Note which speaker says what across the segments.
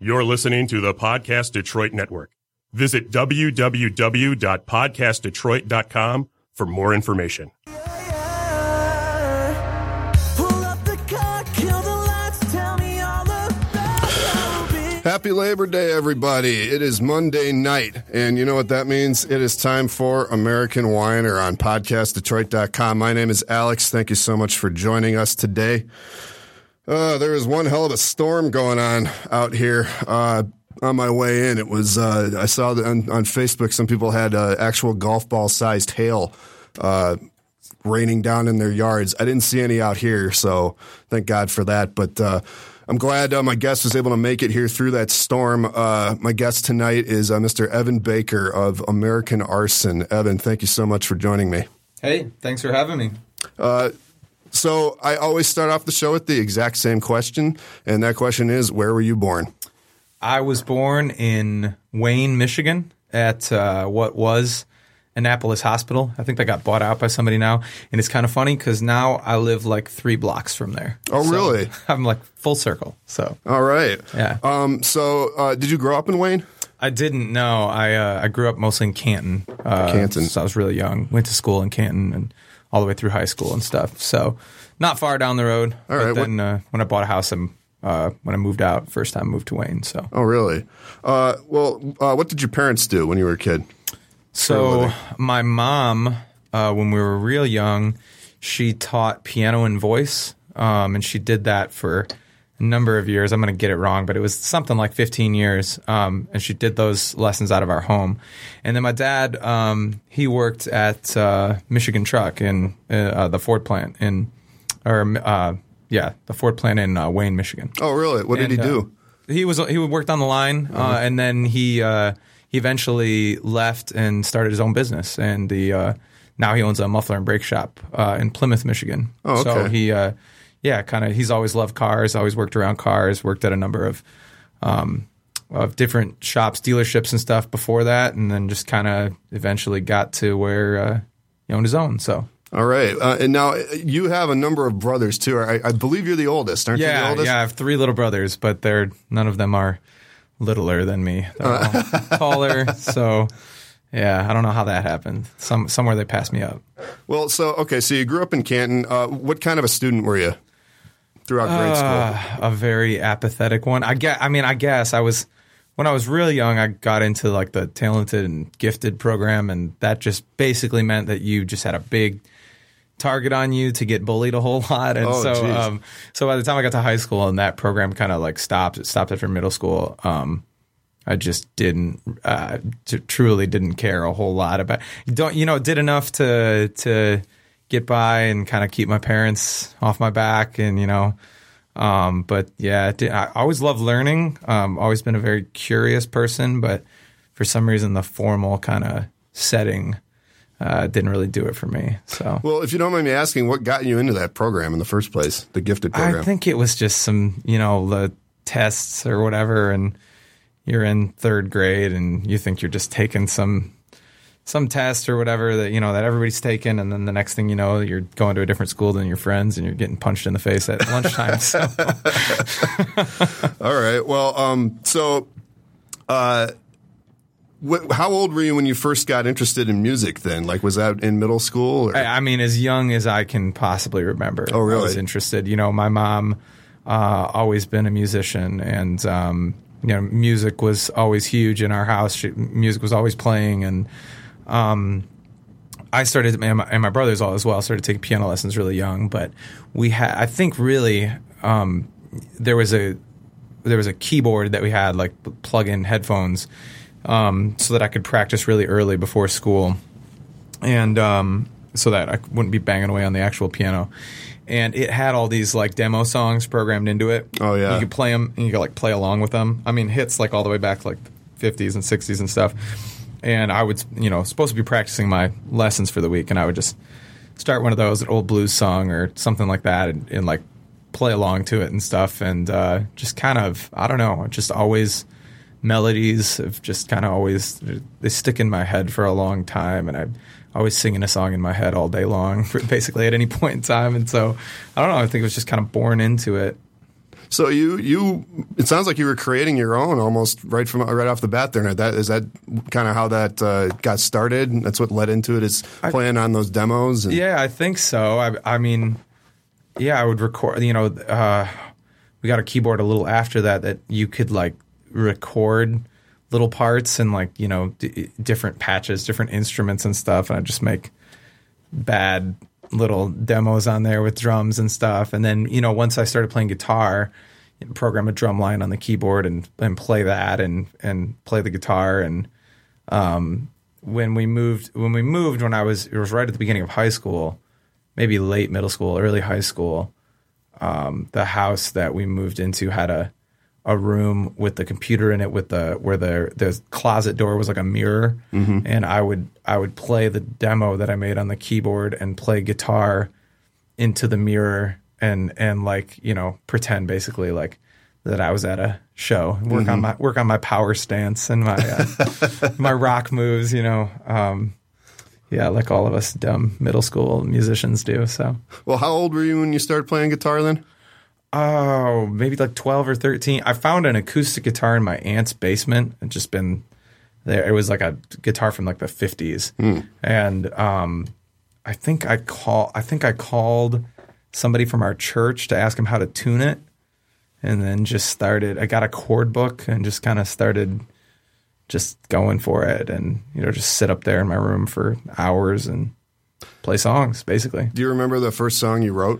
Speaker 1: You're listening to the Podcast Detroit Network. Visit www.podcastdetroit.com for more information.
Speaker 2: Happy Labor Day, everybody. It is Monday night, and you know what that means? It is time for American Whiner on podcastdetroit.com. My name is Alex. Thank you so much for joining us today. There is one hell of a storm going on out here. On my way in, it was, I saw that on Facebook, some people had actual golf ball sized hail raining down in their yards. I didn't see any out here, so thank God for that. But I'm glad my guest was able to make it here through that storm. My guest tonight is Mr. Evan Baker of American Arson. Evan, thank you so much for joining me.
Speaker 3: Hey, thanks for having me.
Speaker 2: So I always start off the show with the exact same question, and that question is, where were you born?
Speaker 3: I was born in Wayne, Michigan at what was Annapolis Hospital. I think that got bought out by somebody now. And it's kind of funny because now I live like 3 blocks from there.
Speaker 2: Oh, really?
Speaker 3: I'm like full circle. So.
Speaker 2: All right.
Speaker 3: Yeah.
Speaker 2: So did you grow up in Wayne?
Speaker 3: I didn't know. I grew up mostly in Canton.
Speaker 2: Canton.
Speaker 3: So I was really young. Went to school in Canton and all the way through high school and stuff. So not far down the road.
Speaker 2: All right.
Speaker 3: But then when I bought a house, when I moved out, first time I moved to Wayne. So.
Speaker 2: Oh, really? What did your parents do when you were a kid?
Speaker 3: So my mom, when we were real young, she taught piano and voice, and she did that for a number of years. I'm going to get it wrong, but it was something like 15 years, and she did those lessons out of our home. And then my dad, he worked at Michigan Truck in the Ford plant the Ford plant in Wayne, Michigan.
Speaker 2: Oh, really? What did he do?
Speaker 3: He worked on the line, and then he eventually left and started his own business, and now he owns a muffler and brake shop in Plymouth, Michigan.
Speaker 2: Oh, okay.
Speaker 3: So he's always loved cars, always worked around cars, worked at a number of different shops, dealerships and stuff before that, and then just kind of eventually got to where he owned his own. So.
Speaker 2: All right. And now you have a number of brothers, too. I believe you're the oldest, aren't you the oldest?
Speaker 3: Yeah, I have 3 little brothers, but none of them are littler than me. They're all taller. So, yeah, I don't know how that happened. Somewhere they passed me up.
Speaker 2: Well, so you grew up in Canton. What kind of a student were you throughout grade school?
Speaker 3: A very apathetic one. I guess I was, when I was really young, I got into like the talented and gifted program, and that just basically meant that you just had a big target on you to get bullied a whole lot. And so by the time I got to high school and that program kind of like stopped after middle school, I just truly didn't care a whole lot about did enough to get by and kind of keep my parents off my back, and but yeah, I always loved learning. Always been a very curious person, but for some reason the formal kind of setting didn't really do it for me. So,
Speaker 2: well, if you don't mind me asking, what got you into that program in the first place, the gifted program?
Speaker 3: I think it was just some, the tests or whatever, and you're in 3rd grade and you think you're just taking some test or whatever that that everybody's taking, and then the next thing you know, you're going to a different school than your friends and you're getting punched in the face at lunchtime. So.
Speaker 2: All right. Well, how old were you when you first got interested in music then? Like, was that in middle school? Or?
Speaker 3: I mean, as young as I can possibly remember.
Speaker 2: Oh, really?
Speaker 3: I was interested. My mom always been a musician, and, music was always huge in our house. Music was always playing, and I started, and my brothers all as well, started taking piano lessons really young. But I think really there was a keyboard that we had, like plug-in headphones, so that I could practice really early before school, and so that I wouldn't be banging away on the actual piano. And it had all these like demo songs programmed into it.
Speaker 2: Oh yeah,
Speaker 3: you could play them and you could like play along with them. I mean, hits like all the way back to like the 50s and 60s and stuff. And I would, supposed to be practicing my lessons for the week, and I would just start one of those, an old blues song or something like that, and like play along to it and stuff, and just kind of, I don't know, just always melodies have just kind of always, they stick in my head for a long time, and I'm always singing a song in my head all day long, basically at any point in time. And so, I don't know, I think it was just kind of born into it.
Speaker 2: So it sounds like you were creating your own almost right off the bat there. Is that kind of how that got started? That's what led into it, is playing on those demos?
Speaker 3: Yeah, I think so. I mean, yeah, I would record, we got a keyboard a little after that you could like record little parts and like, different patches, different instruments and stuff. And I'd just make bad little demos on there with drums and stuff. And then, once I started playing guitar, program a drum line on the keyboard and play that and play the guitar. And when it was right at the beginning of high school, maybe late middle school, early high school, the house that we moved into had a room with the computer in it where the closet door was like a mirror. Mm-hmm. And I would play the demo that I made on the keyboard and play guitar into the mirror and like, pretend basically like that I was at a show, work on my power stance and my my rock moves, yeah, like all of us dumb middle school musicians do. So,
Speaker 2: well, how old were you when you started playing guitar then?
Speaker 3: Oh, maybe like 12 or 13. I found an acoustic guitar in my aunt's basement. It'd just been there. It was like a guitar from like the 50s. And I think I called somebody from our church to ask him how to tune it. And then I got a chord book and just kind of started just going for it and, just sit up there in my room for hours and play songs, basically.
Speaker 2: Do you remember the first song you wrote?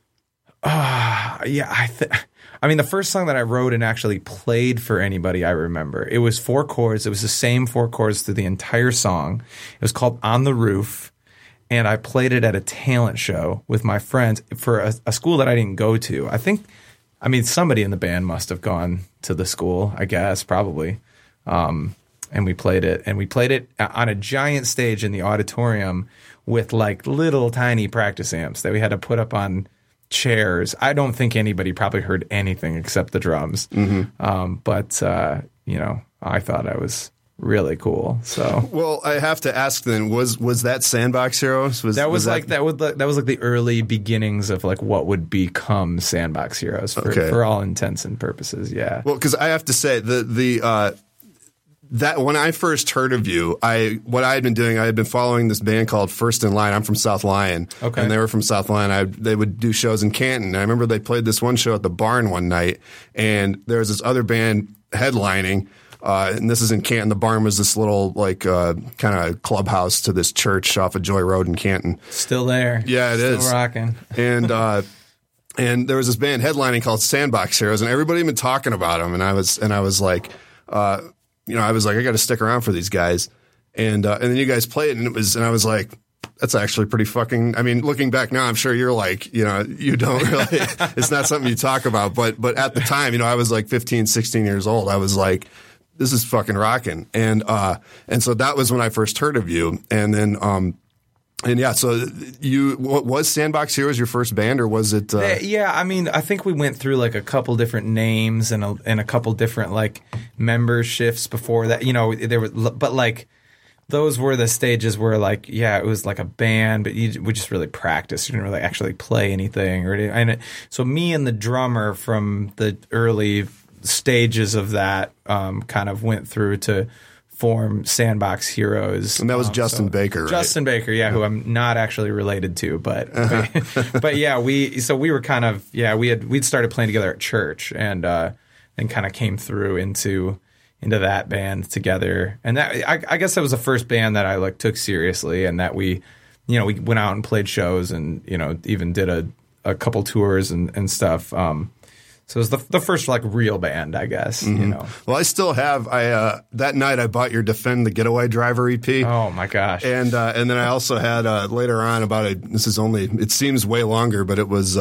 Speaker 3: Yeah, I mean, the first song that I wrote and actually played for anybody, I remember. It was 4 chords. It was the same 4 chords through the entire song. It was called On the Roof, and I played it at a talent show with my friends for a school that I didn't go to. Somebody in the band must have gone to the school, I guess, probably. And we played it on a giant stage in the auditorium with like little tiny practice amps that we had to put up on chairs. I don't think anybody probably heard anything except the drums. Mm-hmm. But I thought I was really cool. So,
Speaker 2: well, I have to ask then, was that Sandbox Heroes?
Speaker 3: That was like the early beginnings of like what would become Sandbox Heroes for all intents and purposes. Yeah.
Speaker 2: Well, because I have to say that when I first heard of you, what I had been doing, I had been following this band called First in Line. I'm from South Lyon, and they were from South Lyon. They would do shows in Canton. And I remember they played this one show at the Barn one night, and there was this other band headlining, and this is in Canton. The Barn was this little like kind of clubhouse to this church off of Joy Road in Canton.
Speaker 3: Still there.
Speaker 2: Yeah, it is.
Speaker 3: Still rocking.
Speaker 2: And and there was this band headlining called Sandbox Heroes, and everybody had been talking about them, and I was like. I was like, I got to stick around for these guys, and then you guys played, and I was like, that's actually pretty fucking. I mean, looking back now, I'm sure you're like, you don't really. It's not something you talk about, but at the time, I was like 15, 16 years old. I was like, this is fucking rocking, and so that was when I first heard of you, and then. And yeah, so was Sandbox Heroes your first band, or was it?
Speaker 3: Yeah, I mean, I think we went through like a couple different names and a couple different like member shifts before that. There were, but like those were the stages where like, yeah, it was like a band, but we just really practiced. You didn't really actually play anything, so me and the drummer from the early stages of that kind of went through to form Sandbox Heroes.
Speaker 2: And that was Justin Baker, right?
Speaker 3: Justin Baker, yeah, who I'm not actually related to, but yeah, we were kind of, yeah, we'd started playing together at church and kind of came through into that band together. And that I guess that was the first band that I like took seriously, and that we went out and played shows and even did a couple tours and stuff. So it was the first like real band, I guess.
Speaker 2: Mm-hmm. Well, I still have. That night I bought your Defend the Getaway Driver EP.
Speaker 3: Oh my gosh!
Speaker 2: And then I also had later on it seems way longer, but it was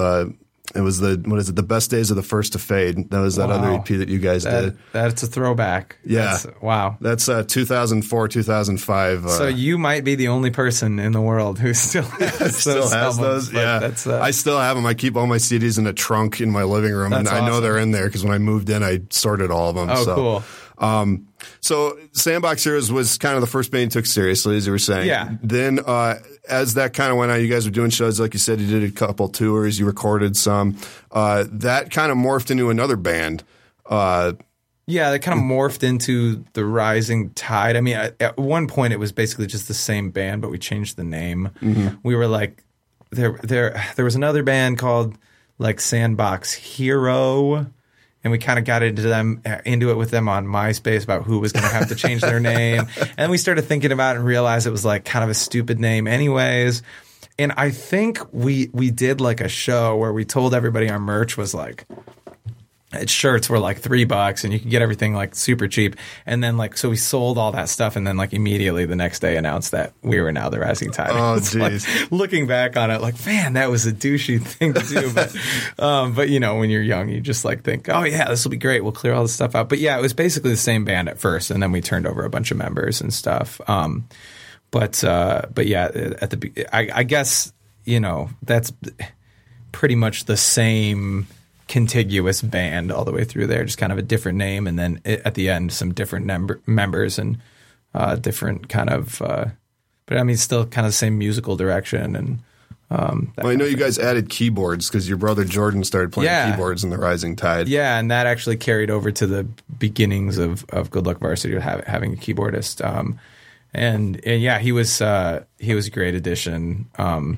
Speaker 2: the Best Days of the First to Fade. That was that other EP that you guys did. That's
Speaker 3: a throwback.
Speaker 2: Yeah.
Speaker 3: Wow.
Speaker 2: That's 2004, 2005.
Speaker 3: So you might be the only person in the world who still has
Speaker 2: those. Yeah. I still have them. I keep all my CDs in a trunk in my living room, and I know they're in there because when I moved in, I sorted all of them.
Speaker 3: Oh, cool.
Speaker 2: So Sandbox Heroes was kind of the first band you took seriously, as you were saying.
Speaker 3: Yeah.
Speaker 2: Then as that kind of went on, you guys were doing shows, like you said, you did a couple tours, you recorded some. That kind of morphed into another band.
Speaker 3: Yeah, that kind of morphed into the Rising Tide. I mean, at one point it was basically just the same band, but we changed the name. Mm-hmm. We were like, there was another band called like Sandbox Hero, and we kind of got into it with them on MySpace about who was going to have to change their name. And we started thinking about it and realized it was like kind of a stupid name anyways. And I think we did like a show where we told everybody our merch was like, shirts were like $3 and you could get everything like super cheap. And then like, so we sold all that stuff and then like immediately the next day announced that we were now the Rising Tide.
Speaker 2: Oh, jeez.
Speaker 3: Like, looking back on it, like, man, that was a douchey thing to do. But you know, when you're young, you just like think, oh yeah, this will be great. We'll clear all this stuff out. But yeah, it was basically the same band at first. And then we turned over a bunch of members and stuff. But yeah, I guess, you know, that's pretty much the same contiguous band all the way through there, just kind of a different name, and then at the end some different members and different kind of but I mean still kind of the same musical direction. And well,
Speaker 2: I know you guys added keyboards because your brother Jordan started playing keyboards in the Rising Tide.
Speaker 3: Yeah, and that actually carried over to the beginnings of Good Luck Varsity, having a keyboardist. And yeah, he was a great addition.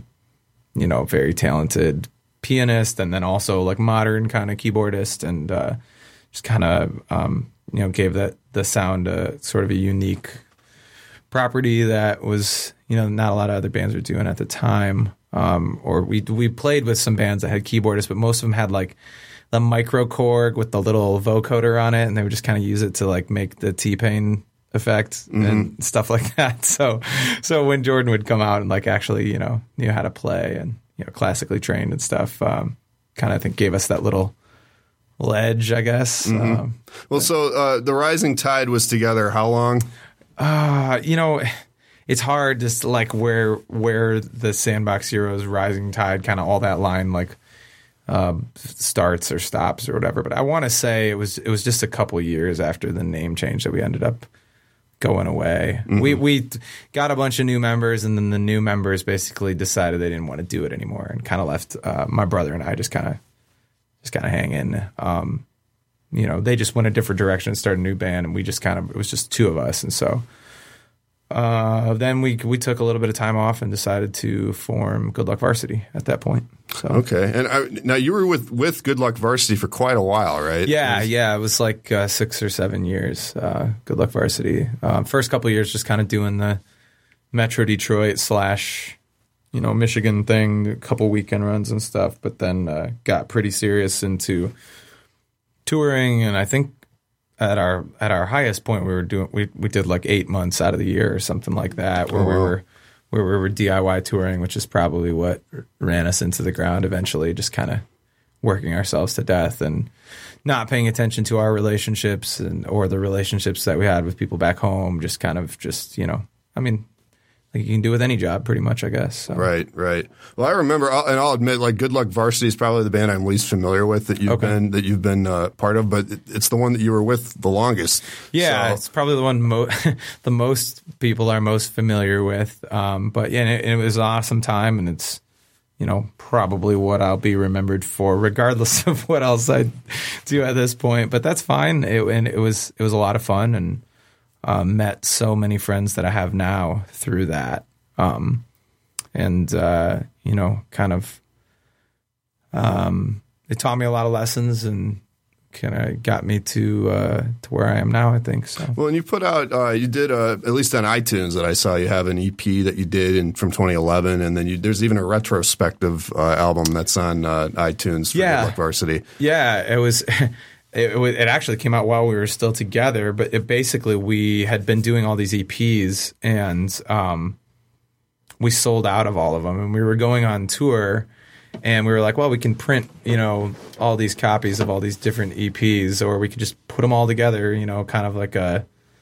Speaker 3: You know, very talented pianist, and then also like modern kind of keyboardist, and just kind of you know, gave the sound sort of a unique property that was, you know, not a lot of other bands were doing at the time. Or we played with some bands that had keyboardists, but most of them had like the micro Korg with the little vocoder on it, and they would just kind of use it to like make the T-Pain effect and stuff like that. So when Jordan would come out and like actually, you know, knew how to play and, you know, classically trained and stuff, kind of I think gave us that little edge, I guess.
Speaker 2: Well, so the Rising Tide was together how long?
Speaker 3: You know, it's hard just like where the Sandbox Heroes, Rising Tide, kind of all that line like starts or stops or whatever. But I want to say it was just a couple years after the name change that we ended up going away. We got a bunch of new members, and then the new members basically decided they didn't want to do it anymore and kind of left my brother and I just kind of hanging. You know, they just went a different direction and started a new band, and we just it was just two of us. And so then we took a little bit of time off and decided to form Good Luck Varsity at that point. So.
Speaker 2: Okay. And now you were with Good Luck Varsity for quite a while, right?
Speaker 3: Yeah. It was like 6 or 7 years, Good Luck Varsity. First couple of years just kind of doing the Metro Detroit / you know, Michigan thing, a couple weekend runs and stuff, but then got pretty serious into touring. And I think at our highest point we did like 8 months out of the year or something like that, where we were DIY touring, which is probably what ran us into the ground eventually, just kind of working ourselves to death and not paying attention to our relationships or the relationships that we had with people back home. Just you know, I mean, like you can do with any job pretty much, I guess. So.
Speaker 2: Right. Well, I remember, and I'll admit, like Good Luck Varsity is probably the band I'm least familiar with that you've been part of, but it's the one that you were with the longest.
Speaker 3: Yeah,
Speaker 2: so.
Speaker 3: It's probably the one the most people are most familiar with. But yeah, it was an awesome time, and it's, you know, probably what I'll be remembered for, regardless of what else I do at this point. But that's fine. It was a lot of fun, and met so many friends that I have now through that. You know, kind of, it taught me a lot of lessons and kind of got me to where I am now, I think. So.
Speaker 2: Well, and you put out, you did, at least on iTunes that I saw, you have an EP that you did from 2011, and then there's even a retrospective album that's on iTunes for Good Luck Varsity.
Speaker 3: Yeah, it was... It actually came out while we were still together, but we had been doing all these EPs, and we sold out of all of them, and we were going on tour, and we were like, well, we can print, you know, all these copies of all these different EPs, or we could just put them all together, you know, kind of like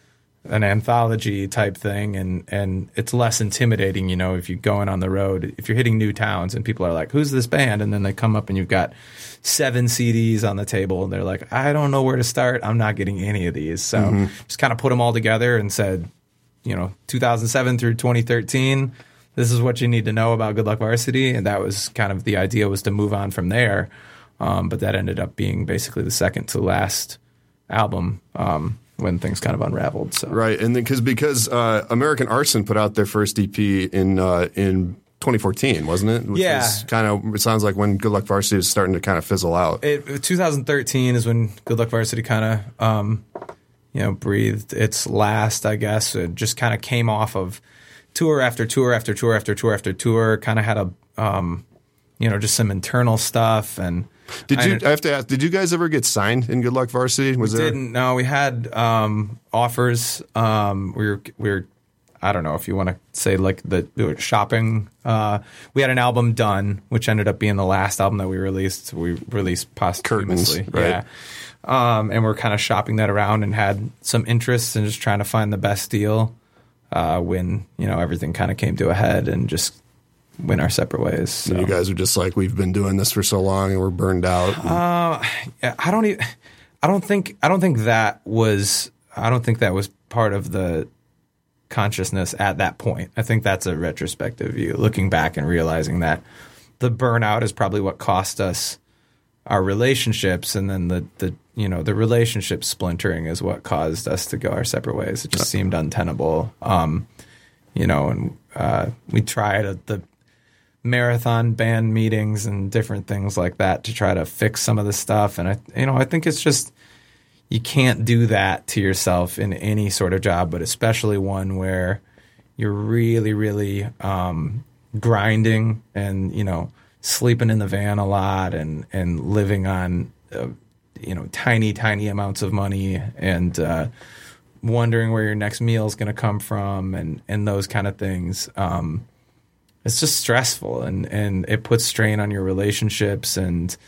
Speaker 3: an anthology type thing, and it's less intimidating, if you're going on the road, if you're hitting new towns and people are like, who's this band? And then they come up and you've got 7 CDs on the table and they're like, I don't know where to start. I'm not getting any of these. So just kind of put them all together and said, 2007 through 2013, this is what you need to know about Good Luck Varsity. And that was kind of the idea, was to move on from there. But that ended up being basically the second to last album when things kind of unraveled. So.
Speaker 2: Right. And then because American Arson put out their first EP in 2014, wasn't it? Which was kind of, it sounds like when Good Luck Varsity was starting to kind of fizzle out.
Speaker 3: 2013 is when Good Luck Varsity kind of, breathed its last, I guess. It just kind of came off of tour after tour after tour after tour after tour, kind of had a, just some internal stuff. And
Speaker 2: I have to ask, did you guys ever get signed in Good Luck Varsity?
Speaker 3: Didn't. No, we had offers. We were I don't know if you want to say like the shopping. We had an album done, which ended up being the last album that we released. We released posthumously.
Speaker 2: Curtains, right?
Speaker 3: Yeah. And we're kind of shopping that around and had some interest in just trying to find the best deal when, everything kind of came to a head and just went our separate ways. So.
Speaker 2: And you guys are just like, we've been doing this for so long and we're burned out.
Speaker 3: I don't think that was part of the consciousness at that point. I think that's a retrospective view, looking back and realizing that the burnout is probably what cost us our relationships, and then the relationship splintering is what caused us to go our separate ways. It just seemed untenable. And we tried the marathon band meetings and different things like that to try to fix some of the stuff. And I think it's just, you can't do that to yourself in any sort of job, but especially one where you're really, really grinding and, sleeping in the van a lot and living on, tiny, tiny amounts of money and wondering where your next meal is going to come from and those kind of things. It's just stressful and it puts strain on your relationships and,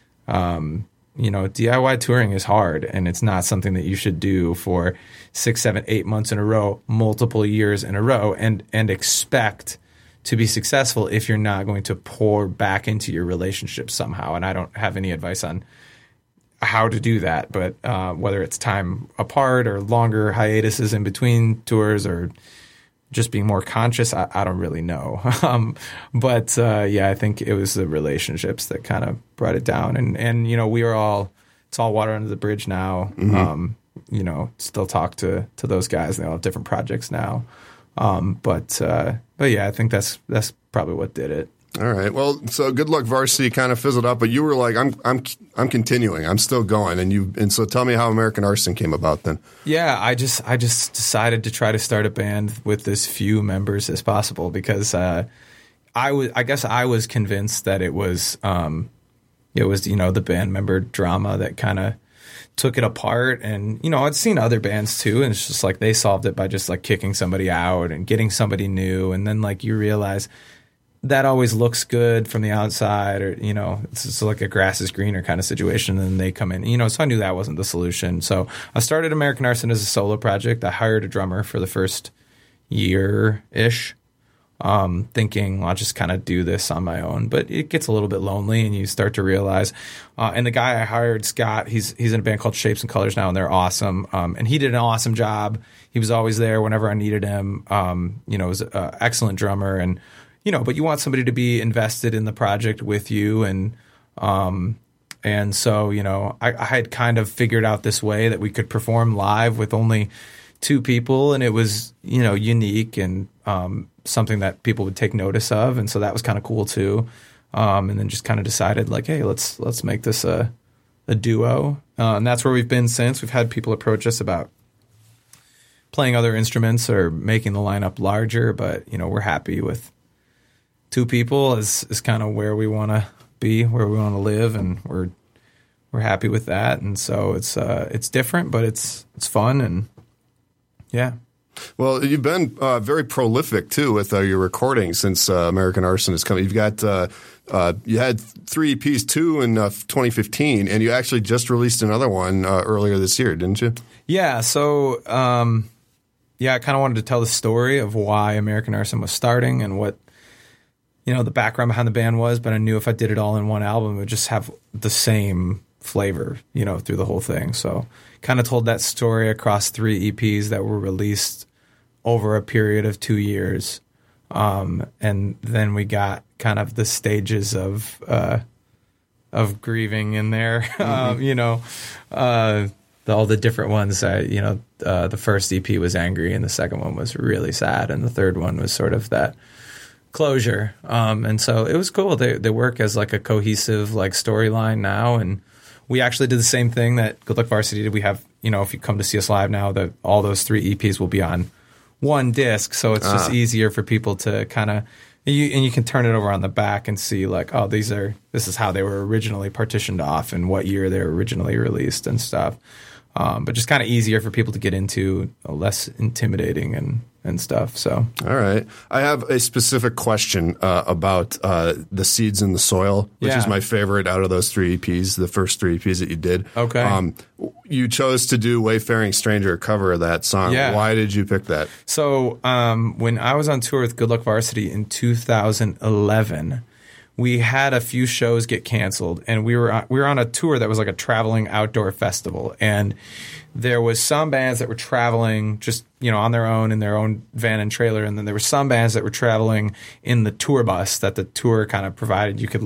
Speaker 3: DIY touring is hard, and it's not something that you should do for 6, 7, 8 months in a row, multiple years in a row, and expect to be successful if you're not going to pour back into your relationship somehow. And I don't have any advice on how to do that, but whether it's time apart or longer hiatuses in between tours or just being more conscious, I don't really know. But I think it was the relationships that kind of brought it down. And we were all, it's all water under the bridge now. Mm-hmm. Still talk to those guys. They all have different projects now. But I think that's probably what did it.
Speaker 2: All right. Well, so Good Luck Varsity kind of fizzled out, but you were like, I'm continuing. I'm still going. And so tell me how American Arson came about then. Yeah,
Speaker 3: I just decided to try to start a band with as few members as possible because I was convinced that it was the band member drama that kind of took it apart. And I'd seen other bands too, and it's just like they solved it by just like kicking somebody out and getting somebody new, and then like you realize that always looks good from the outside, or it's just like a grass is greener kind of situation, and then they come in, so I knew that wasn't the solution. So I started American Arson as a solo project. I hired a drummer for the first year-ish, thinking I'll just kind of do this on my own, but it gets a little bit lonely, and you start to realize. And the guy I hired, Scott, he's in a band called Shapes and Colors now, and they're awesome. And he did an awesome job. He was always there whenever I needed him. Was an excellent drummer, and but you want somebody to be invested in the project with you, and so I had kind of figured out this way that we could perform live with only 2 people, and it was unique and something that people would take notice of, and so that was kind of cool too. And then just kind of decided like, hey, let's make this a duo, and that's where we've been since. We've had people approach us about playing other instruments or making the lineup larger, but we're happy with 2 people is kind of where we want to be, where we want to live, and we're happy with that. And so it's different, but it's fun, and yeah.
Speaker 2: Well, you've been very prolific too with your recording since American Arson has come. You've got you had 3 EPs, 2 in 2015, and you actually just released another one earlier this year, didn't you?
Speaker 3: Yeah. So I kind of wanted to tell the story of why American Arson was starting and what, the background behind the band was. But I knew if I did it all in one album, it would just have the same flavor, through the whole thing. So kind of told that story across 3 EPs that were released over a period of 2 years. And then we got kind of the stages of grieving in there, all the different ones. The first EP was angry, and the second one was really sad, and the third one was sort of that closure. And so it was cool. They work as like a cohesive like storyline now, and we actually did the same thing that Good Luck Varsity did. We have, if you come to see us live now, that all those 3 EPs will be on one disc, so it's just easier for people to kind of. You can turn it over on the back and see like, oh, this is how they were originally partitioned off and what year they were originally released and stuff. But just kind of easier for people to get into, less intimidating and stuff. So,
Speaker 2: all right, I have a specific question about the Seeds in the Soil, which is my favorite out of those 3 EPs, the first 3 EPs that you did.
Speaker 3: Okay,
Speaker 2: you chose to do "Wayfaring Stranger," a cover of that song.
Speaker 3: Yeah.
Speaker 2: Why did you pick that?
Speaker 3: So, when I was on tour with Good Luck Varsity in 2011. We had a few shows get canceled, and we were on a tour that was like a traveling outdoor festival, and there was some bands that were traveling just on their own in their own van and trailer, and then there were some bands that were traveling in the tour bus that the tour kind of provided. You could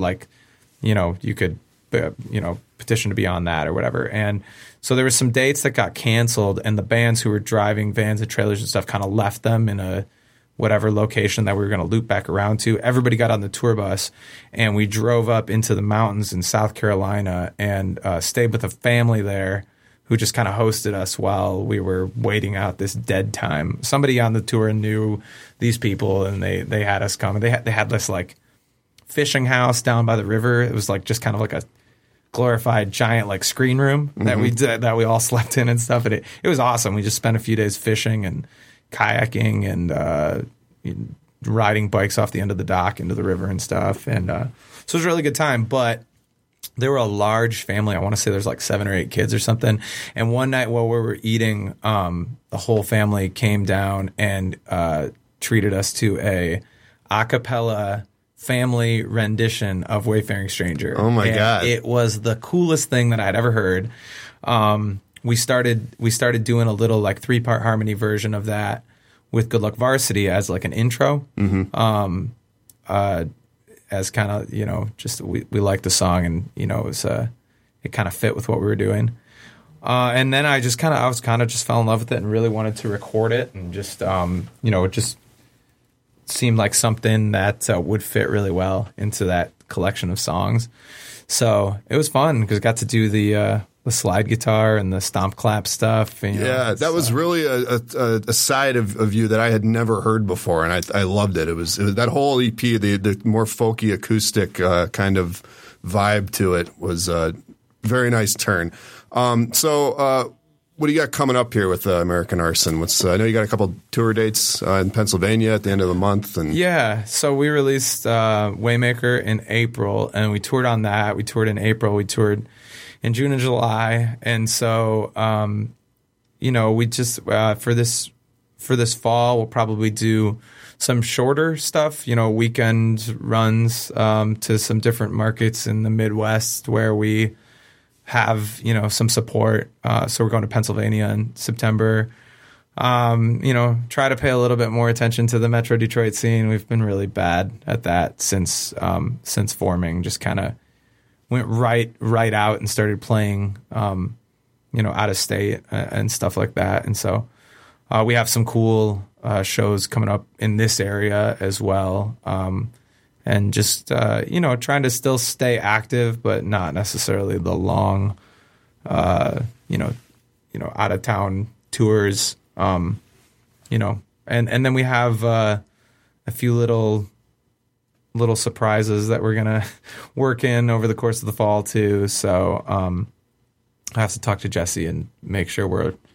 Speaker 3: petition to be on that or whatever, and so there were some dates that got canceled, and the bands who were driving vans and trailers and stuff kind of left them in a whatever location that we were going to loop back around to. Everybody got on the tour bus, and we drove up into the mountains in South Carolina and stayed with a family there who just kind of hosted us while we were waiting out this dead time. Somebody on the tour knew these people, and they had us come. And they had this like fishing house down by the river. It was like just kind of like a glorified giant like screen room that we all slept in and stuff. And it was awesome. We just spent a few days fishing and kayaking and riding bikes off the end of the dock into the river and stuff. And so it was a really good time. But they were a large family. I want to say there's like 7 or 8 kids or something. And one night while we were eating, the whole family came down and treated us to a cappella family rendition of Wayfaring Stranger.
Speaker 2: Oh my God.
Speaker 3: It was the coolest thing that I'd ever heard. We started doing a little like 3-part harmony version of that with Good Luck Varsity as like an intro. As kind of, just we liked the song, and it kind of fit with what we were doing. And then I just kind of just fell in love with it and really wanted to record it, and just it just seemed like something that would fit really well into that collection of songs. So it was fun because I got to do the slide guitar and the stomp clap stuff.
Speaker 2: That was really a side of you that I had never heard before, and I loved it. It was that whole EP, the more folky acoustic kind of vibe to it was a very nice turn. So what do you got coming up here with American Arson? I know you got a couple tour dates in Pennsylvania at the end of the month.
Speaker 3: So we released Waymaker in April, and we toured on that. We toured in April. We toured in June and July. And so, we just for this fall, we'll probably do some shorter stuff, weekend runs to some different markets in the Midwest where we have, some support. So we're going to Pennsylvania in September. Try to pay a little bit more attention to the Metro Detroit scene. We've been really bad at that since forming. Just kind of went right out and started playing, out of state and stuff like that. And so we have some cool shows coming up in this area as well. And just, trying to still stay active, but not necessarily the long, out of town tours, and then we have a few little surprises that we're going to work in over the course of the fall too. So I have to talk to Jesse and make sure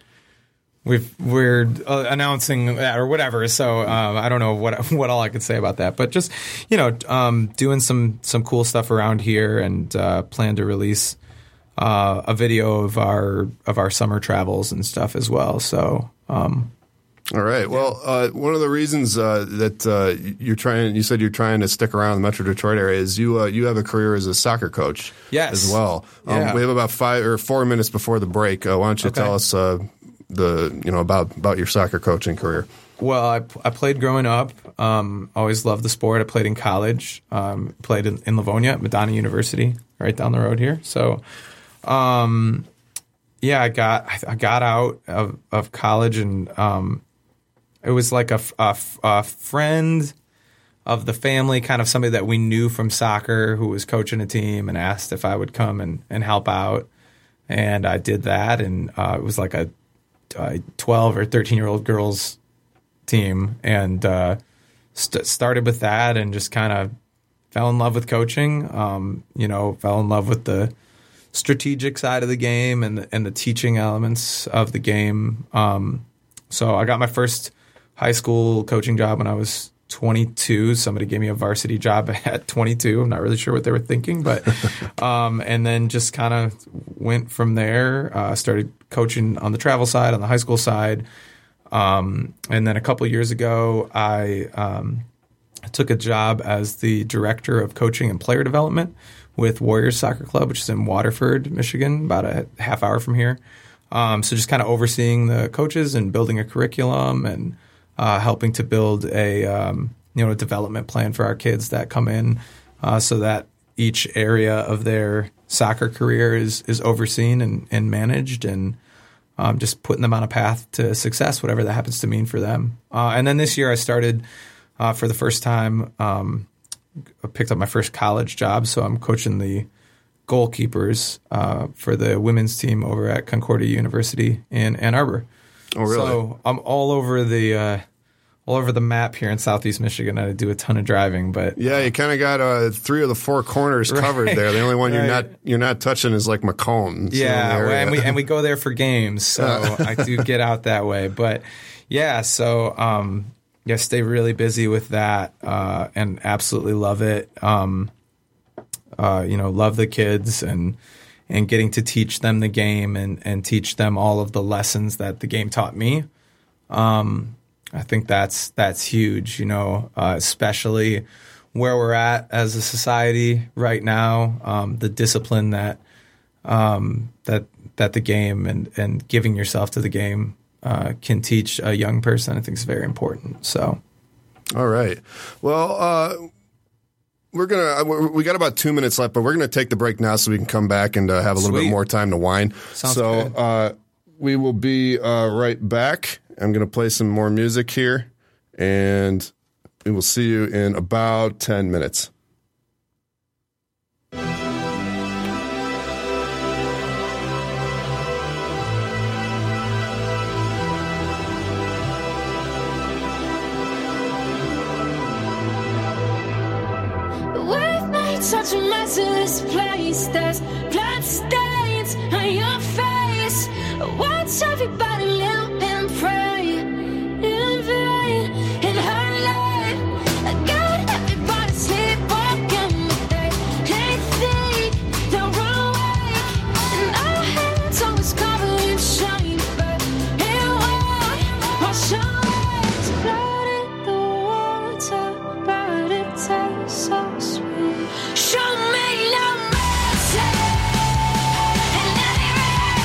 Speaker 3: we're announcing that or whatever. So I don't know what all I could say about that, but just doing some cool stuff around here, and plan to release a video of our summer travels and stuff as well. So
Speaker 2: All right. Well, one of the reasons that you said you're trying to stick around the Metro Detroit area is you have a career as a soccer coach.
Speaker 3: Yes.
Speaker 2: As well.
Speaker 3: Yeah.
Speaker 2: We have about 5 or 4 minutes before the break. Why don't you tell us about your soccer coaching career?
Speaker 3: Well, I played growing up. Always loved the sport. I played in college. Played in Livonia at Madonna University, right down the road here. So, yeah, I got out of college, and it was like a friend of the family, kind of somebody that we knew from soccer who was coaching a team, and asked if I would come and help out, and I did that, and it was like a 12 or 13-year-old girls team, and started with that, and just kind of fell in love with coaching. Fell in love with the strategic side of the game and the teaching elements of the game. So I got my first high school coaching job when I was 22. Somebody gave me a varsity job at 22. I'm not really sure what they were thinking, but and then just kind of went from there. Started coaching on the travel side, on the high school side. And then a couple years ago, I took a job as the director of coaching and player development with Warriors Soccer Club, which is in Waterford, Michigan, about a half hour from here. So just kind of overseeing the coaches and building a curriculum and helping to build a development plan for our kids that come in, so that each area of their soccer career is overseen and managed, and just putting them on a path to success, whatever that happens to mean for them. And then this year I started for the first time. I picked up my first college job, so I'm coaching the goalkeepers for the women's team over at Concordia University in Ann Arbor.
Speaker 2: Oh, really?
Speaker 3: So I'm all over the map here in Southeast Michigan. I do a ton of driving, but
Speaker 2: yeah, you kind of got 3 of the 4 corners covered there. The only one you're not touching is like Macomb.
Speaker 3: Yeah, and we go there for games, so I do get out that way. But yeah, so stay really busy with that, and absolutely love it. Love the kids and getting to teach them the game and teach them all of the lessons that the game taught me. I think that's huge, especially where we're at as a society right now. The discipline that the game and giving yourself to the game can teach a young person, I think is very important. So,
Speaker 2: all right. Well, we got about 2 minutes left, but we're gonna take the break now so we can come back and have a little bit more time to whine.
Speaker 3: Sounds good.
Speaker 2: We will be right back. I'm going to play some more music here, and we will see you in about 10 minutes.
Speaker 4: We've made such a mess of this place. There's blood stains on your face. Watch everybody limp and pray in vain in her life. God, everybody sleepwalking, but they think they're awake. And our hands always covered in shame, but it won't wash away. It's blood in the water, but it tastes so sweet. Show me no mercy, and let it rain.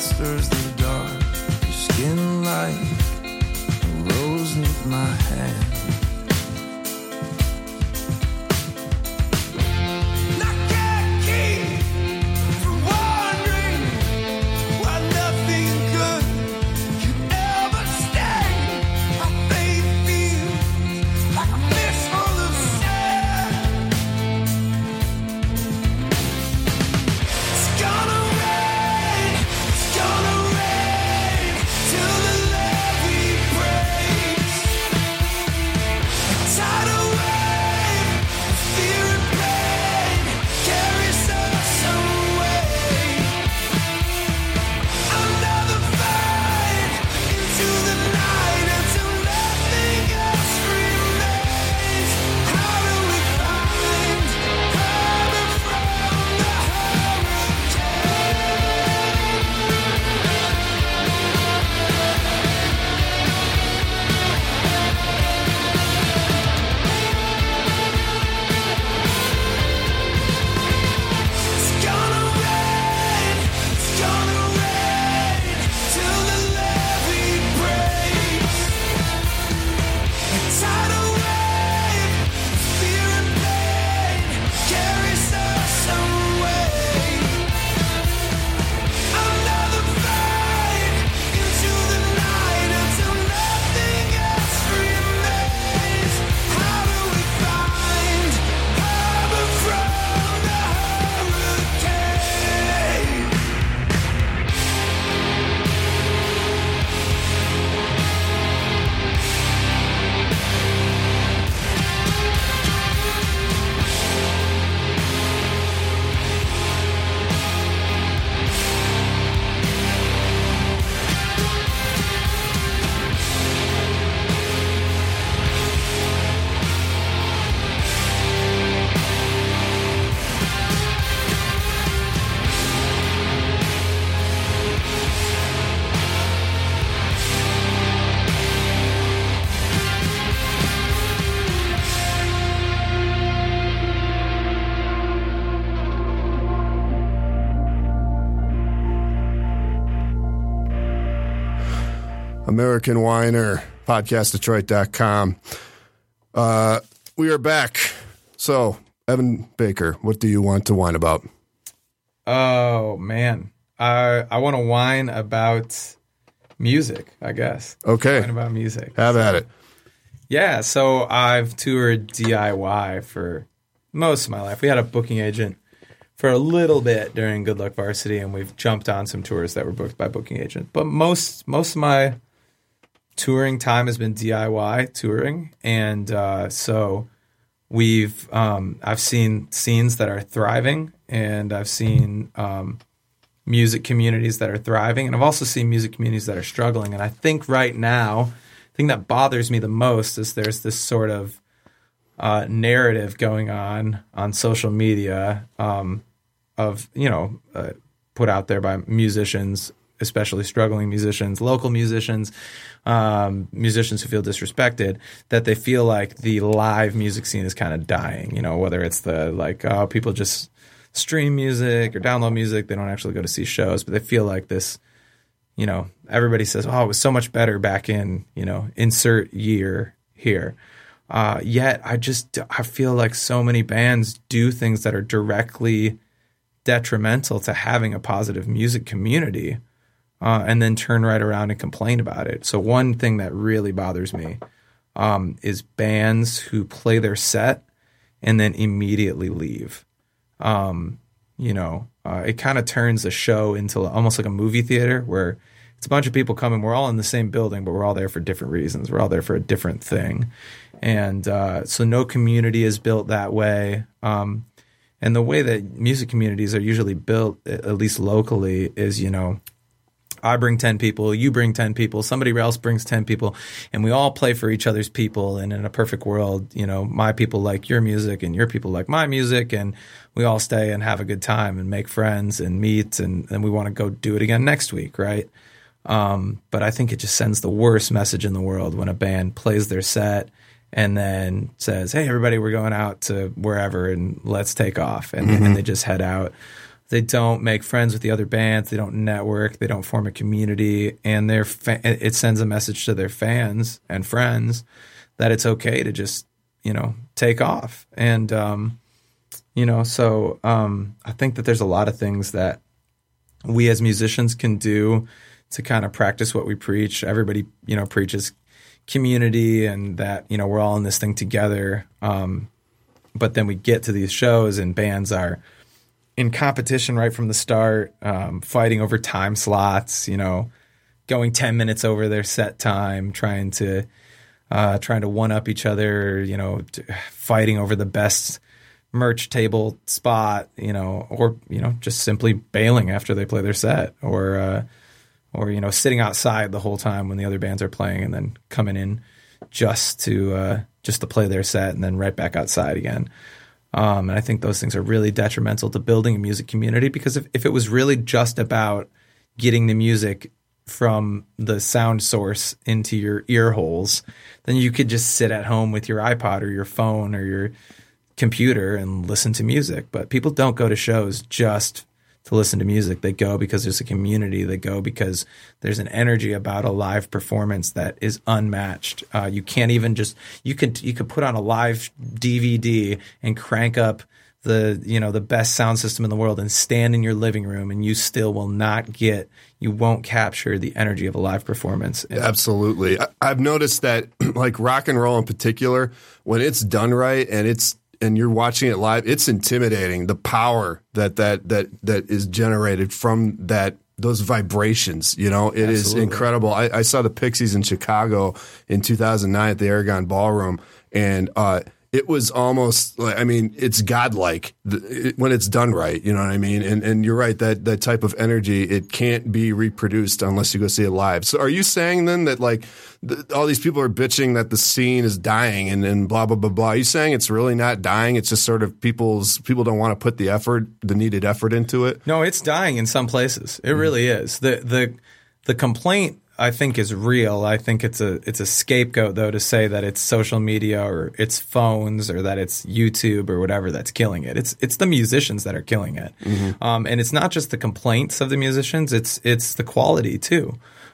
Speaker 5: stirs the dark, your skin like a rose neath my hand. And I can't keep from wondering why nothing good can ever stay. My faith feels like a mist full of sand. It's gonna rain till the levee breaks. A tidal wave of fear and pain carries us away. Another fight into the night until nothing else remains. How do we find cover from the It's gonna rain till the levee breaks. A tidal wave of fear and pain carries us away. Another fight into the night until nothing else remains. How do we find harbor from the hurricane?
Speaker 2: American Whiner, podcastdetroit.com. We are back. So, Evan Baker, what do you want to whine about?
Speaker 3: Oh, man. I want to whine about music, I guess.
Speaker 2: Okay.
Speaker 3: Whine about music.
Speaker 2: Have at it.
Speaker 3: Yeah, so I've toured DIY for most of my life. We had a booking agent for a little bit during Good Luck Varsity, and we've jumped on some tours that were booked by booking agent. But most of my touring time has been DIY touring, and so I've seen scenes that are thriving, and I've seen music communities that are thriving, and I've also seen music communities that are struggling. And I think right now, the thing that bothers me the most is there's this sort of narrative going on social media of, put out there by musicians, especially struggling musicians, local musicians, musicians who feel disrespected, that they feel like the live music scene is kind of dying, whether it's people just stream music or download music. They don't actually go to see shows, but they feel like this, everybody says, oh, it was so much better back in, insert year here. Yet I feel like so many bands do things that are directly detrimental to having a positive music community, and then turn right around and complain about it. So one thing that really bothers me is bands who play their set and then immediately leave. It kind of turns a show into almost like a movie theater where it's a bunch of people coming. We're all in the same building, but we're all there for different reasons. We're all there for a different thing. And so no community is built that way. And the way that music communities are usually built, at least locally, is, I bring 10 people, you bring 10 people, somebody else brings 10 people, and we all play for each other's people. And in a perfect world, my people like your music and your people like my music, and we all stay and have a good time and make friends and meet, and we want to go do it again next week, right? But I think it just sends the worst message in the world when a band plays their set and then says, hey, everybody, we're going out to wherever and let's take off. And, and they just head out. They don't make friends with the other bands. They don't network. They don't form a community. And it sends a message to their fans and friends that it's okay to just, take off. And, so I think that there's a lot of things that we as musicians can do to kind of practice what we preach. Everybody, preaches community and that, we're all in this thing together. But then we get to these shows and bands are in competition right from the start, fighting over time slots, going 10 minutes over their set time, trying to one up each other, fighting over the best merch table spot, or just simply bailing after they play their set, or sitting outside the whole time when the other bands are playing and then coming in just to play their set and then right back outside again. And I think those things are really detrimental to building a music community, because if it was really just about getting the music from the sound source into your ear holes, then you could just sit at home with your iPod or your phone or your computer and listen to music. But people don't go to shows just to listen to music. They go because there's a community. They go because there's an energy about a live performance that is unmatched. You can't even you could put on a live DVD and crank up the best sound system in the world and stand in your living room, and you still you won't capture the energy of a live performance.
Speaker 2: Absolutely. I've noticed that like rock and roll in particular, when it's done right and you're watching it live, it's intimidating. The power that is generated from those vibrations, it
Speaker 3: Absolutely.
Speaker 2: is incredible. I saw the Pixies in Chicago in 2009 at the Aragon Ballroom, and it was almost like, it's godlike when it's done right. You know what I mean? And you're right, that type of energy, it can't be reproduced unless you go see it live. So are you saying then that like all these people are bitching that the scene is dying and blah, blah, blah, blah? Are you saying it's really not dying? It's just sort of people don't want to put the needed effort into it?
Speaker 3: No, it's dying in some places. It really is. The complaint, I think, is real. I think it's a scapegoat, though, to say that it's social media or it's phones or that it's YouTube or whatever that's killing it. It's the musicians that are killing it. Mm-hmm. And it's not just the complaints of the musicians. It's the quality too.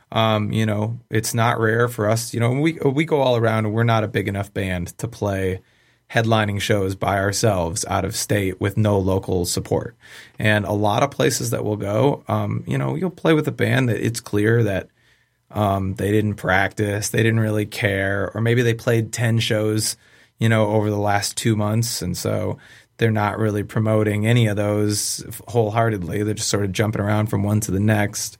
Speaker 3: It's not rare for us. We go all around and we're not a big enough band to play headlining shows by ourselves out of state with no local support. And a lot of places that we'll go, you'll play with a band that it's clear that they didn't practice, they didn't really care, or maybe they played 10 shows, over the last 2 months. And so they're not really promoting any of those wholeheartedly. They're just sort of jumping around from one to the next.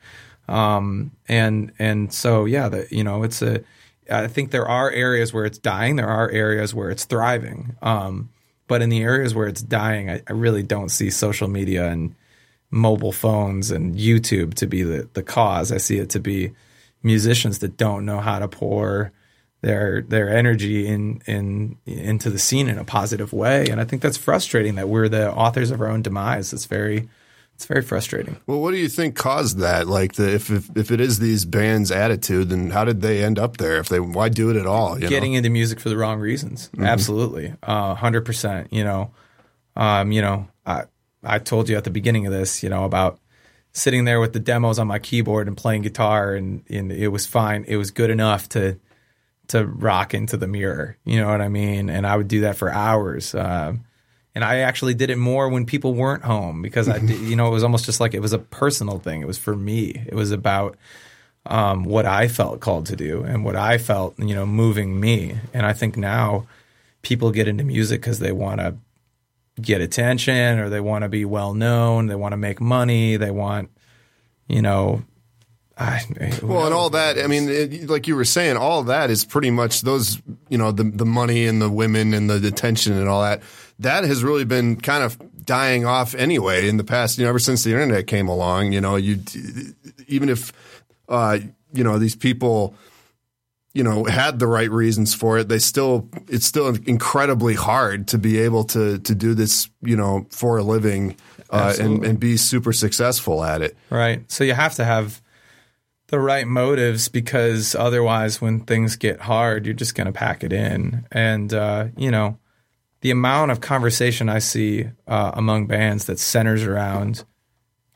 Speaker 3: And so, yeah, I think there are areas where it's dying. There are areas where it's thriving. But in the areas where it's dying, I really don't see social media and mobile phones and YouTube to be the cause. I see it to be musicians that don't know how to pour their energy into the scene in a positive way. And I think that's frustrating that we're the authors of our own demise. It's very frustrating.
Speaker 2: Well, what do you think caused that? Like, if it is these bands' attitude, then how did they end up there? Why do it at all?
Speaker 3: Getting into music for the wrong reasons. Mm-hmm. Absolutely, 100%. I told you at the beginning of this, about sitting there with the demos on my keyboard and playing guitar, and it was fine. It was good enough to rock into the mirror. You know what I mean? And I would do that for hours. And I actually did it more when people weren't home because it was almost just like it was a personal thing. It was for me. It was about what I felt called to do and what I felt, moving me. And I think now people get into music because they want to get attention or they want to be well known. They want to make money. They want, and all
Speaker 2: that, like you were saying, all of that is pretty much those, the money and the women and the attention and all that. That has really been kind of dying off anyway in the past, ever since the internet came along. Even if, these people, had the right reasons for it, it's still incredibly hard to be able to do this, for a living and be super successful at it.
Speaker 3: Right. So you have to have the right motives because otherwise when things get hard, you're just going to pack it in. And, the amount of conversation I see among bands that centers around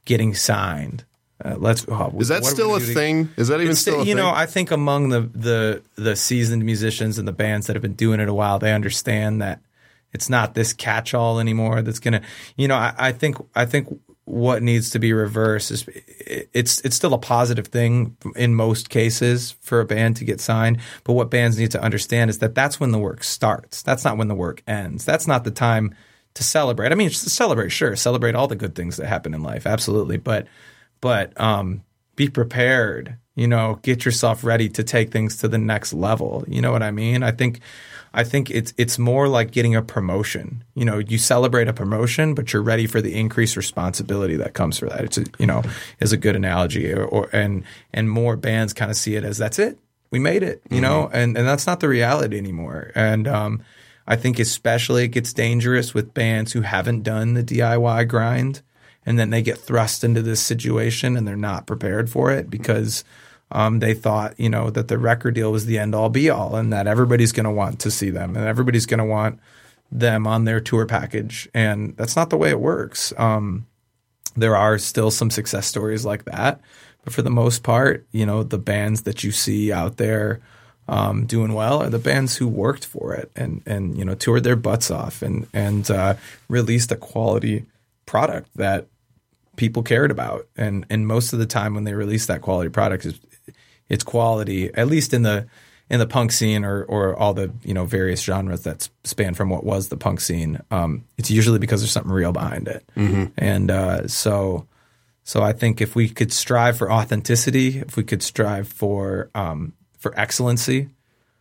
Speaker 3: getting signed.
Speaker 2: Is that still a thing? Is that even still a thing?
Speaker 3: I think among the seasoned musicians and the bands that have been doing it a while, they understand that it's not this catch-all anymore that's going to, I think what needs to be reversed is it's still a positive thing in most cases for a band to get signed. But what bands need to understand is that that's when the work starts. That's not when the work ends. That's not the time to celebrate. I mean, just celebrate, sure. Celebrate all the good things that happen in life. Absolutely. But be prepared, get yourself ready to take things to the next level. You know what I mean? I think it's more like getting a promotion. You celebrate a promotion, but you're ready for the increased responsibility that comes for that. It's is a good analogy. And more bands kind of see it as that's it. We made it. And that's not the reality anymore. And I think especially it gets dangerous with bands who haven't done the DIY grind, and then they get thrust into this situation and they're not prepared for it because they thought, that the record deal was the end all be all and that everybody's going to want to see them and everybody's going to want them on their tour package. And that's not the way it works. There are still some success stories like that. But for the most part, the bands that you see out there doing well are the bands who worked for it and toured their butts off and released a quality product that people cared about. And most of the time when they release that quality product, it's quality, at least in the punk scene or all the various genres that span from what was the punk scene. It's usually because there's something real behind it. Mm-hmm. And so I think if we could strive for authenticity, if we could strive for excellency,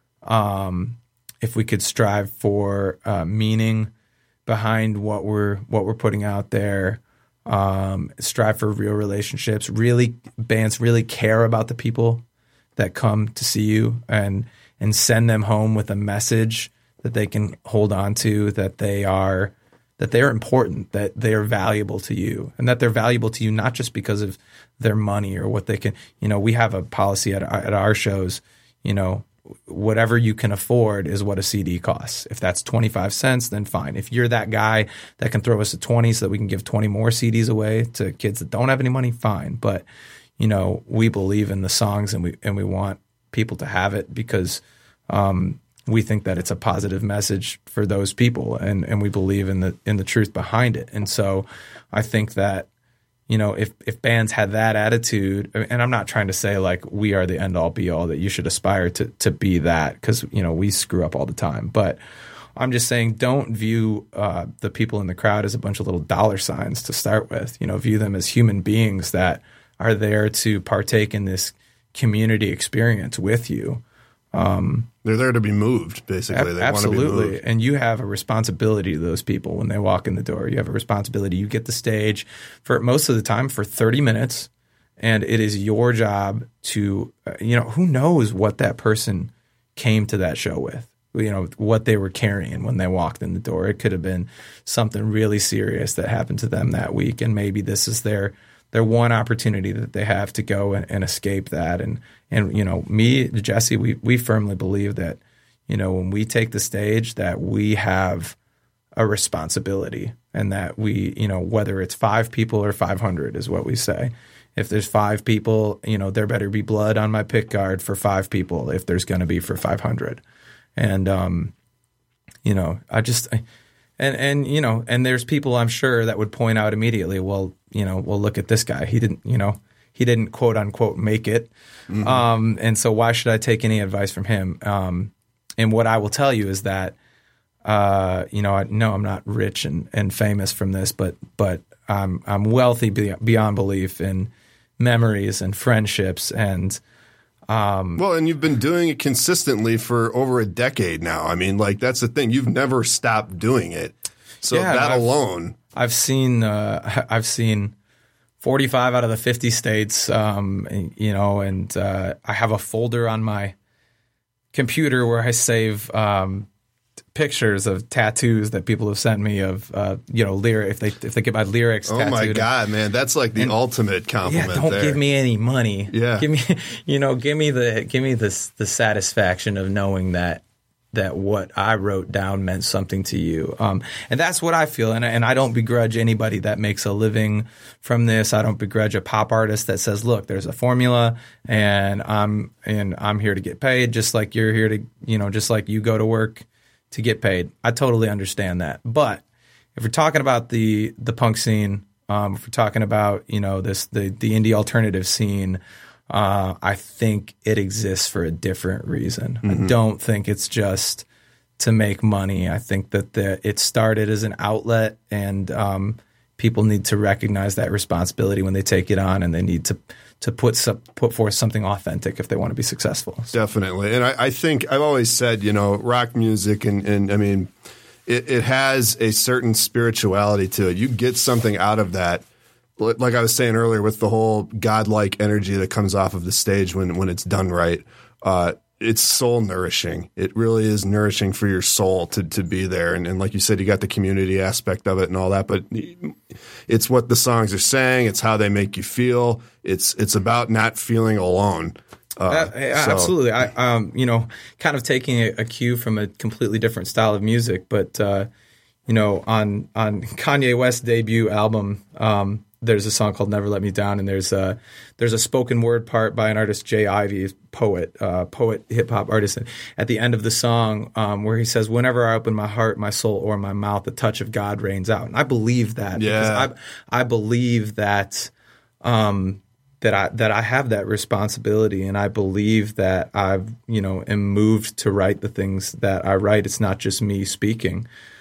Speaker 3: if we could strive for meaning behind what we're putting out there, strive for real relationships, bands really care about the people that come to see you and send them home with a message that they can hold on to, that they are important, that they are valuable to you, and that they're valuable to you not just because of their money or what they can. We have a policy at our shows. Whatever you can afford is what a CD costs. If that's 25 cents, then fine. If you're that guy that can throw us a 20 so that we can give 20 more CDs away to kids that don't have any money, fine. But we believe in the songs and we want people to have it because we think that it's a positive message for those people and we believe in the truth behind it. And so I think that if bands had that attitude, and I'm not trying to say like we are the end all be all that you should aspire to be that because we screw up all the time, but I'm just saying don't view the people in the crowd as a bunch of little dollar signs to start with. View them as human beings that are there to partake in this community experience with you.
Speaker 2: They're there to be moved, basically. They
Speaker 3: absolutely.
Speaker 2: Want to be moved.
Speaker 3: And you have a responsibility to those people when they walk in the door. You have a responsibility. You get the stage for most of the time for 30 minutes, and it is your job to, who knows what that person came to that show with, what they were carrying when they walked in the door. It could have been something really serious that happened to them that week, and maybe this is their one opportunity that they have to go and escape that. And me, Jesse, we firmly believe that, when we take the stage that we have a responsibility and that we, whether it's 5 people or 500 is what we say. If there's 5 people, there better be blood on my pick guard for 5 people if there's going to be for 500. And, and there's people I'm sure that would point out immediately, well, look at this guy. He didn't quote unquote make it. Mm-hmm. And so why should I take any advice from him? And what I will tell you is that, I know I'm not rich and famous from this, but I'm wealthy beyond belief in memories and friendships and,
Speaker 2: and you've been doing it consistently for over a decade now. I mean, like that's the thing. You've never stopped doing it. So alone. I've
Speaker 3: seen 45 out of the 50 states, and I have a folder on my computer where I save pictures of tattoos that people have sent me of lyric if they get my lyrics tattooed.
Speaker 2: Oh my God, man, that's like the ultimate compliment.
Speaker 3: Yeah, don't give me any money.
Speaker 2: Yeah,
Speaker 3: give me the satisfaction of knowing that what I wrote down meant something to you. And that's what I feel. And I don't begrudge anybody that makes a living from this. I don't begrudge a pop artist that says, look, there's a formula and I'm here to get paid, just like you're here to, just like you go to work to get paid. I totally understand that. But if we're talking about the punk scene, if we're talking about, the indie alternative scene, I think it exists for a different reason. I don't think it's just to make money. I think that it started as an outlet, and people need to recognize that responsibility when they take it on, and they need to put forth something authentic if they want to be successful.
Speaker 2: Definitely. And I think I've always said, rock music and I mean, it has a certain spirituality to it. You get something out of that. Like I was saying earlier, with the whole godlike energy that comes off of the stage when it's done right, it's soul nourishing. It really is nourishing for your soul to be there. And like you said, you got the community aspect of it and all that, but it's what the songs are saying. It's how they make you feel. It's about not feeling alone.
Speaker 3: Absolutely. I, kind of taking a cue from a completely different style of music, but, on Kanye West's debut album, there's a song called Never Let Me Down, and there's a spoken word part by an artist, Jay Ivey, poet, hip hop artist. And at the end of the song, where he says, "Whenever I open my heart, my soul, or my mouth, the touch of God rains out." And I believe that.
Speaker 2: Yeah.
Speaker 3: Because I believe that that I have that responsibility, and I believe that I've am moved to write the things that I write. It's not just me speaking,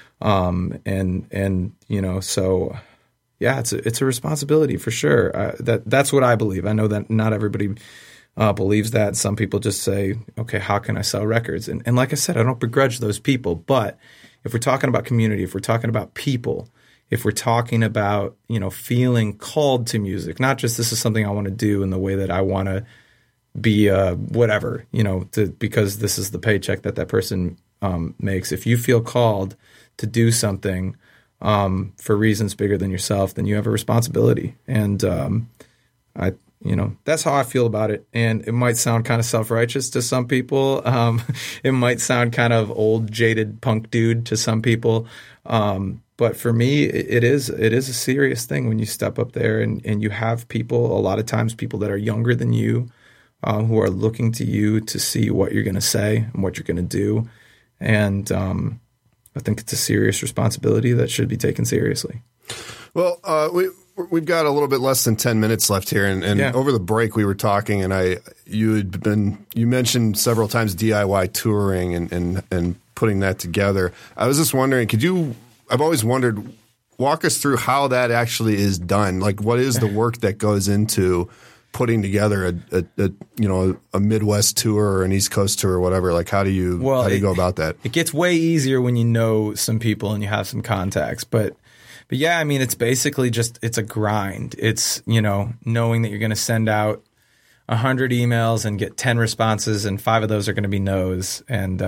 Speaker 3: so. Yeah, it's a responsibility for sure. That's what I believe. I know that not everybody believes that. Some people just say, okay, how can I sell records? And like I said, I don't begrudge those people. But if we're talking about community, if we're talking about people, if we're talking about, feeling called to music, not just this is something I want to do in the way that I want to be whatever, because this is the paycheck that person makes. If you feel called to do something for reasons bigger than yourself, then you have a responsibility. And that's how I feel about it. And it might sound kind of self-righteous to some people. It might sound kind of old, jaded punk dude to some people. But for me, it is a serious thing when you step up there and you have people, a lot of times people that are younger than you, who are looking to you to see what you're going to say and what you're going to do. And I think it's a serious responsibility that should be taken seriously.
Speaker 2: Well, we've got a little bit less than 10 minutes left here, and over the break we were talking, and you mentioned several times DIY touring and putting that together. I was just wondering, I've always wondered, walk us through how that actually is done. Like, what is the work that goes into putting together a Midwest tour or an East Coast tour or whatever? Like, how do you go about that? It
Speaker 3: gets way easier when you know some people and you have some contacts. But yeah, I mean, it's basically it's a grind. It's, knowing that you're going to send out 100 emails and get 10 responses, and 5 of those are going to be no's. And,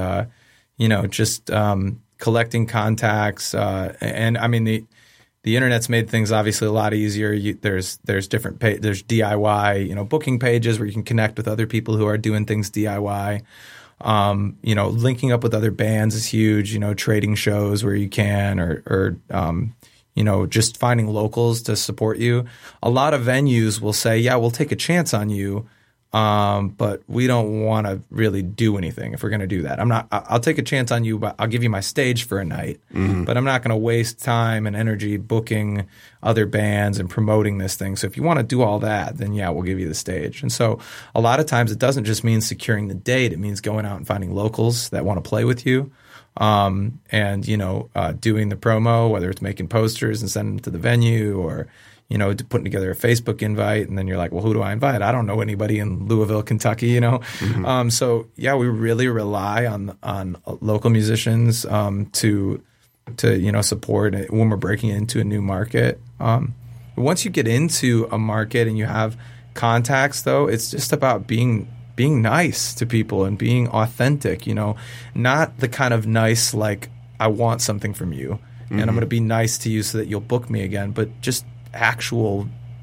Speaker 3: collecting contacts. And I mean, the internet's made things obviously a lot easier. There's different there's DIY, booking pages where you can connect with other people who are doing things DIY. Linking up with other bands is huge. Trading shows where you can, or just finding locals to support you. A lot of venues will say, "Yeah, we'll take a chance on you, but we don't want to really do anything if we're going to do that. I'll take a chance on you, but I'll give you my stage for a night, but I'm not going to waste time and energy booking other bands and promoting this thing. So if you want to do all that, then yeah, we'll give you the stage." And so a lot of times it doesn't just mean securing the date. It means going out and finding locals that want to play with you. Doing the promo, whether it's making posters and sending them to the venue, or putting together a Facebook invite, and then you're like, well, who do I invite? I don't know anybody in Louisville, Kentucky, So yeah, we really rely on local musicians to support when we're breaking into a new market. Once you get into a market and you have contacts, though, it's just about being nice to people and being authentic. Not the kind of nice like I want something from you and I'm going to be nice to you so that you'll book me again, but just actual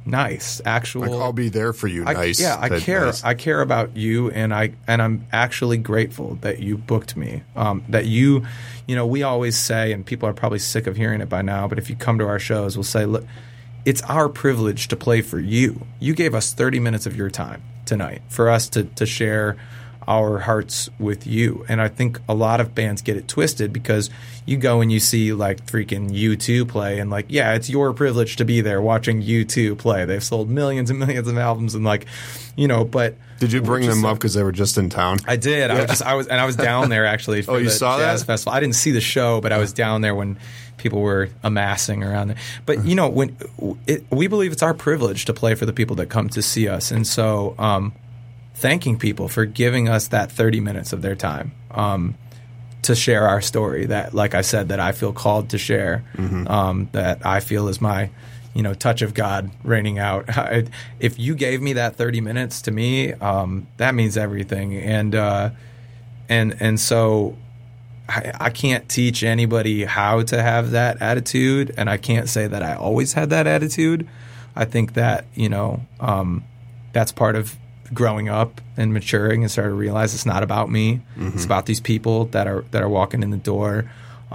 Speaker 3: nice, actual.
Speaker 2: Like, I'll be there for you.
Speaker 3: I care.
Speaker 2: Nice.
Speaker 3: I care about you, and I'm actually grateful that you booked me. That you know, we always say, and people are probably sick of hearing it by now, but if you come to our shows, we'll say, look, it's our privilege to play for you. You gave us 30 minutes of your time tonight for us to share our hearts with you. And I think a lot of bands get it twisted because you go and you see like freaking U2 play, and like, yeah, it's your privilege to be there watching U2 play. They've sold millions and millions of albums, and like, you know, but
Speaker 2: did you bring them up because they were just in town?
Speaker 3: I did.
Speaker 2: Yeah.
Speaker 3: I was down there actually for
Speaker 2: you
Speaker 3: the
Speaker 2: saw
Speaker 3: jazz
Speaker 2: that?
Speaker 3: festival. I didn't see the show, but I was down there when people were amassing around there. But you know, we believe it's our privilege to play for the people that come to see us, and so thanking people for giving us that 30 minutes of their time to share our story that, like I said, that I feel called to share, that I feel is my, you know, touch of God raining out. If you gave me that 30 minutes, to me, that means everything. And so I can't teach anybody how to have that attitude, and I can't say that I always had that attitude. I think that, you know, that's part of growing up and maturing and starting to realize it's not about me. It's about these people that are walking in the door.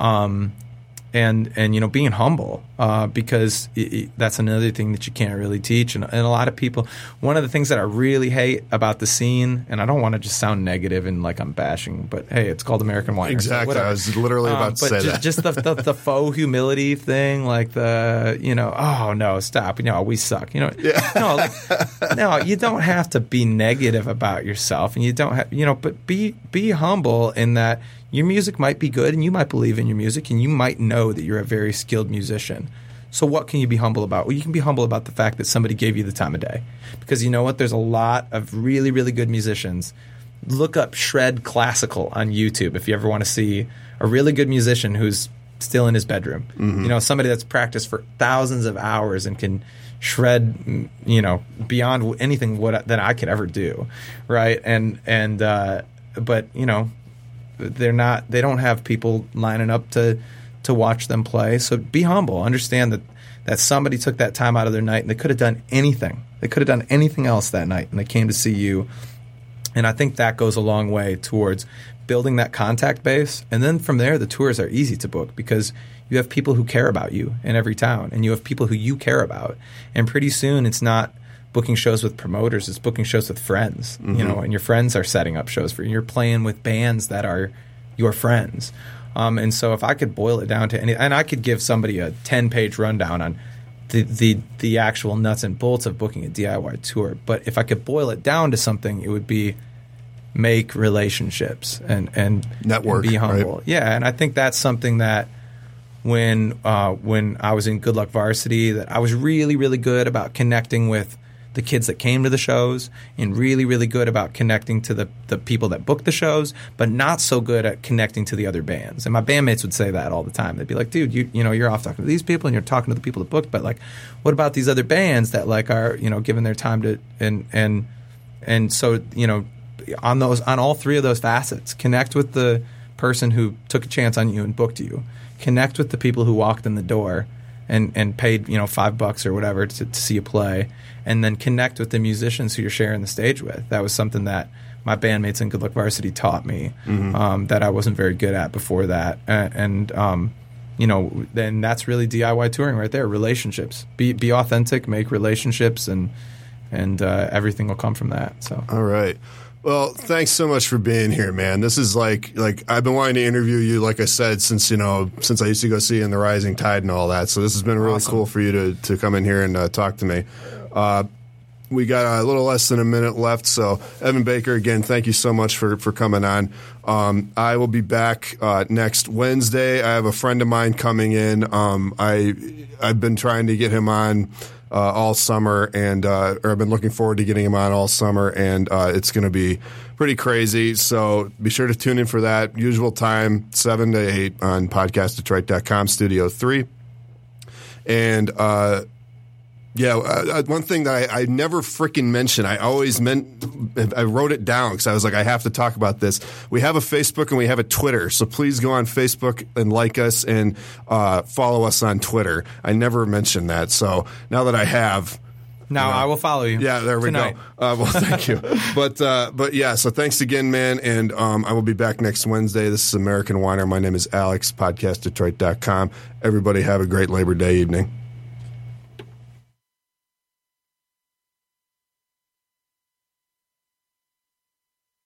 Speaker 3: And you know, being humble, because that's another thing that you can't really teach. And a lot of people, one of the things that I really hate about the scene, and I don't want to just sound negative and like I'm bashing, but hey, it's called American Winer.
Speaker 2: Exactly.
Speaker 3: So
Speaker 2: I was literally about to say that.
Speaker 3: Just the faux humility thing, like the, you know, oh no, stop, you know, we suck, you know, no, you don't have to be negative about yourself, and you don't have, you know, but be humble in that. Your music might be good, and you might believe in your music, and you might know that you're a very skilled musician. So what can you be humble about? Well, you can be humble about the fact that somebody gave you the time of day. Because you know what? There's a lot of really, really good musicians. Look up Shred Classical on YouTube if you ever want to see a really good musician who's still in his bedroom. You know, somebody that's practiced for thousands of hours and can shred, you know, beyond anything that I could ever do, right? But you know, they don't have people lining up to watch them play. So be humble. Understand that somebody took that time out of their night, and they could have done anything. They could have done anything else that night, and they came to see you. And I think that goes a long way towards building that contact base. And then from there, the tours are easy to book because you have people who care about you in every town, and you have people who you care about. And pretty soon it's not booking shows with promoters, it's booking shows with friends, you know, and your friends are setting up shows for you. You're playing with bands that are your friends. And so if I could boil it down to and I could give somebody a 10-page rundown on the actual nuts and bolts of booking a DIY tour, but if I could boil it down to something, it would be make relationships and
Speaker 2: network,
Speaker 3: and be humble.
Speaker 2: Right?
Speaker 3: Yeah, and I think that's something that when I was in Good Luck Varsity, that I was really, really good about connecting with the kids that came to the shows, and really, really good about connecting to the people that booked the shows, but not so good at connecting to the other bands. And my bandmates would say that all the time. They'd be like, dude, you know, you're off talking to these people and you're talking to the people that booked, but like, what about these other bands that like are, you know, giving their time to and so, you know, on all three of those facets, connect with the person who took a chance on you and booked you, connect with the people who walked in the door and paid, you know, $5 or whatever to see you play, and then connect with the musicians who you're sharing the stage with. That was something that my bandmates in Good Luck Varsity taught me that I wasn't very good at before that. You know, then that's really DIY touring right there. Relationships. Be authentic, make relationships, and everything will come from that. So
Speaker 2: all right. Well, thanks so much for being here, man. This is like I've been wanting to interview you, like I said, since I used to go see you in the Rising Tide and all that. So this has been really cool for you to come in here and talk to me. We got a little less than a minute left. So Evan Baker, again, thank you so much for coming on. I will be back next Wednesday. I have a friend of mine coming in. I've been trying to get him on all summer, and or I've been looking forward to getting him on all summer, and it's going to be pretty crazy. So be sure to tune in for that. Usual time, 7 to 8 on podcastdetroit.com, Studio 3. And one thing that I never freaking mention, I wrote it down because I was like, I have to talk about this. We have a Facebook and we have a Twitter, so please go on Facebook and like us and follow us on Twitter. I never mentioned that, so now that I have,
Speaker 3: Now I will follow you.
Speaker 2: Yeah, there we
Speaker 3: tonight.
Speaker 2: go. Well, thank you. But yeah, so thanks again, man. And I will be back next Wednesday. This is American Whiner. My name is Alex, podcastdetroit.com. Everybody have a great Labor Day evening.